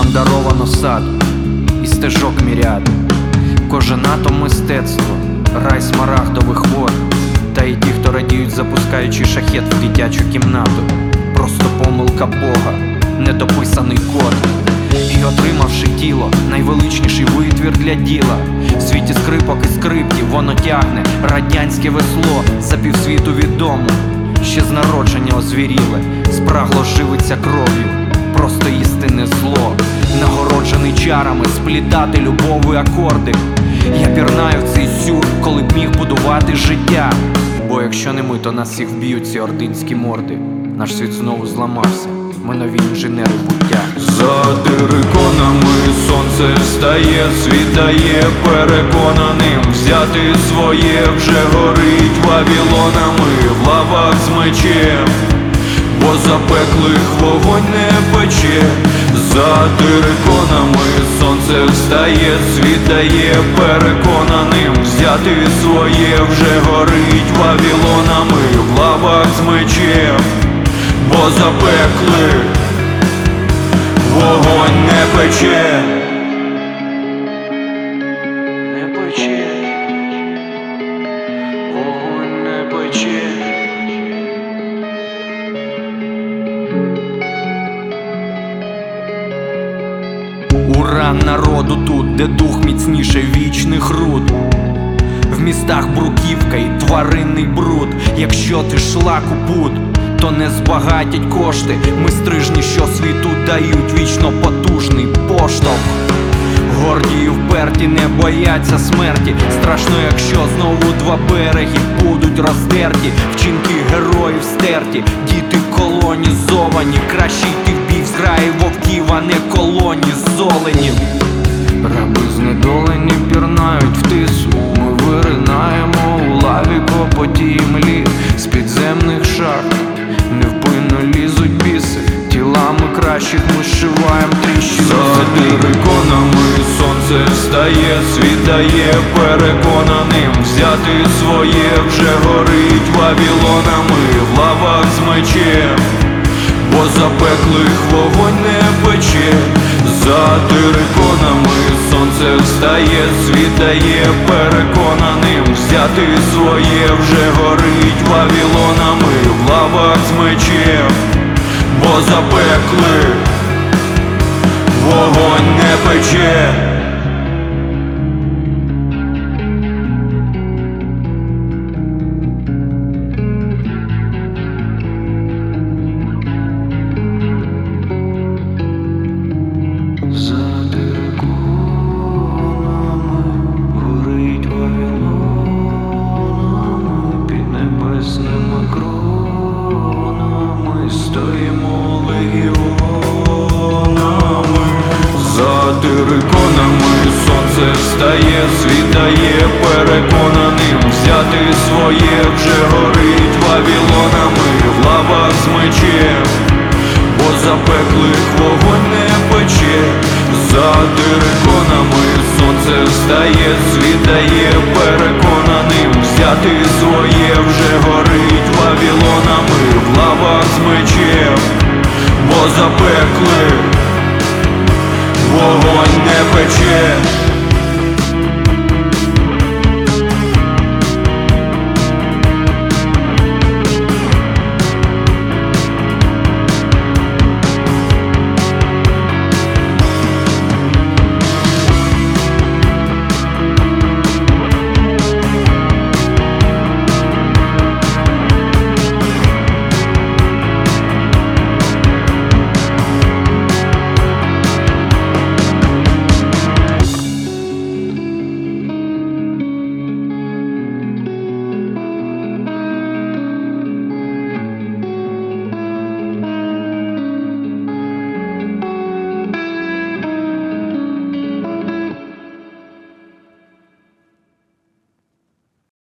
нам даровано сад і стежок міряд. Кожен атом мистецтво, рай смарагдових вод. Та й ті, хто радіють, запускаючи шахет в дитячу кімнату. Просто помилка Бога, недописаний код. І отримавши тіло, найвеличніший витвір для діла. В світі скрипок і скриптів воно тягне радянське весло. За півсвіту відомо, ще з народження озвіріле, спрагло живиться кров'ю, просто істинне зло. Нагороджений чарами сплітати любові акорди. Я пірнаю в цей сюр, коли б міг будувати життя. Бо якщо не ми, то нас всіх вб'ють ці ординські морди. Наш світ знову зламався, ми нові інженери буття. За териконами сонце встає, світає переконаним. Взяти своє вже горить вавілонами в лавах з мечем, бо запеклих вогонь не пече. За териконами сонце встає, світає переконаним. Взяти своє вже горить вавілонами в лавах з мечем, бо запеклих вогонь не пече. Не пече, вогонь не пече. Ура народу тут, де дух міцніше вічних руд. В містах бруківка і тваринний бруд. Якщо ти шлак у пут, то не збагатять кошти. Ми стрижні, що світу дають вічно потужний поштовх. Горді і вперті не бояться смерті. Страшно, якщо знову два береги будуть роздерті. Вчинки героїв стерті, діти колонізовані. Краще йти в бій в зграї вовків, а не колоні золенів. Раби знедолені пірнають в тису. Ми виринаємо у лаві, копоті і млі. З підземних шахт невпинно лізуть біси. Тілами кращих ми зшиваємо тріщини. За териконами сонце встає, світає переконаним. Взяти своє вже горить вавілонами в лавах з мечем, бо запеклих вогонь не пече. За териконами сонце встає, світає переконаним. Взяти своє вже горить вавілонами в лавах з мечем, бо запеклих вогонь не пече. За териконами горить вавілонами, під небесними кронами стоїмо легіонами. За териконами сонце встає, світає переконаним. Взяти своє вже горить вавілонами в лавах з мечем, бо запеклих вогонь не пече. За териконами сонце встає, світає переконаним. Взяти своє вже горить вавілонами в лавах з мечем, бо запеклих